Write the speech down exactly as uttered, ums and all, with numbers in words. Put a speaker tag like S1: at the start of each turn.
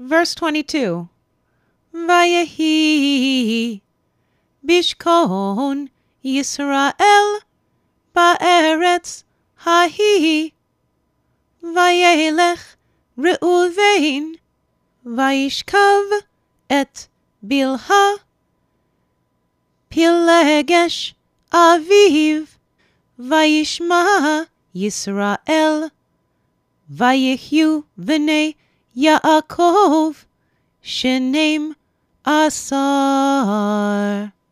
S1: Verse twenty-two. Vayehi bishkon Yisrael ba'eretz hahi vayelech Reuven vayishkav et Bilha Pilegesh aviv vayishma Yisrael vayihyu v'nei Yaakov shenem asar.